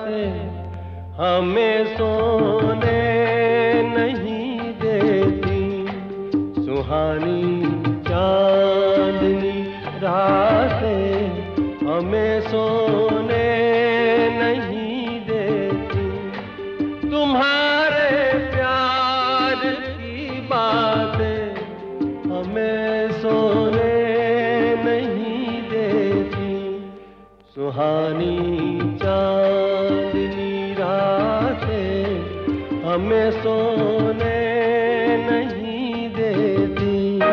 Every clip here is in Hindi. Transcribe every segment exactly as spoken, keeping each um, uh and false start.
रातें हमें सोने नहीं देती। सुहानी चांदनी रातें हमें सोने नहीं देती। तुम्हारे प्यार की बातें हमें सोने नहीं देती। सुहानी चांदनी रातें हमें सोने नहीं देती।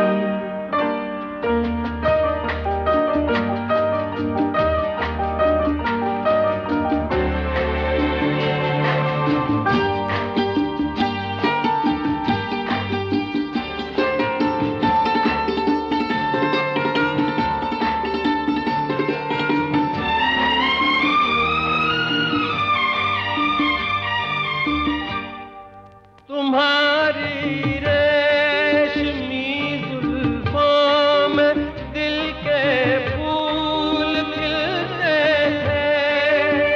तुम्हारी रेशमी जुल्फों में दिल के फूल खिलते थे।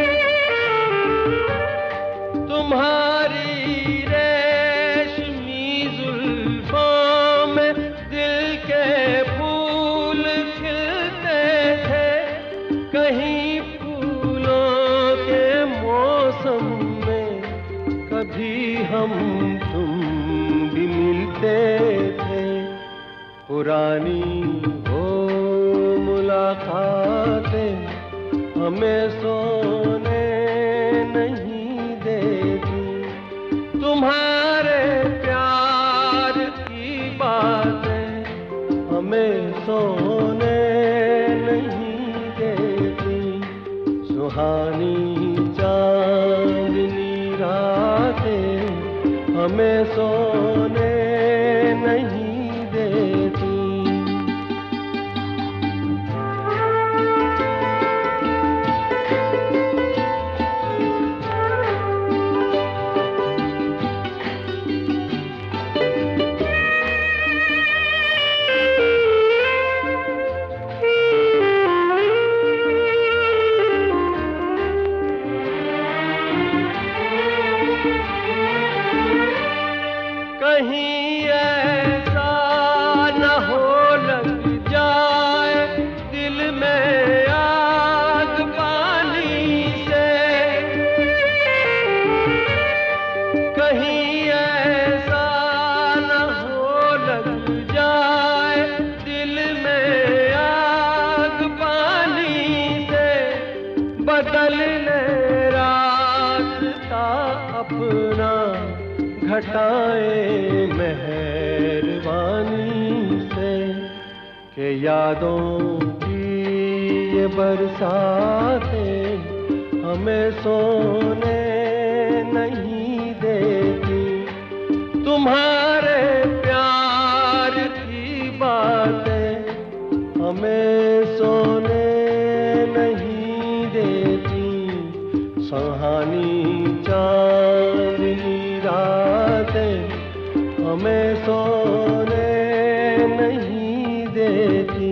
तुम्हारी रेशमी जुल्फों में दिल के फूल खिलते थे। कहीं फूलों के मौसम में कभी हम तुम भी मिलते थे। पुरानी वो मुलाकातें हमें सोने नहीं देती। तुम्हारे प्यार की बातें हमें सोने नहीं देती। सुहानी चांदनी रातें हमें सोने नहीं देती। कहीं ऐसा न हो लग जाए दिल में आग पानी से। कहीं ऐसा न हो लग जाए दिल में आग पानी से। बदल ले रास्ता अपना घटाए मेहरबानी से। के यादों की ये बरसातें हमें सोने नहीं देती। तुम्हारे प्यार की बातें हमें सोने नहीं देती। सुहानी चांदनी रातें हमें सोने नहीं देती।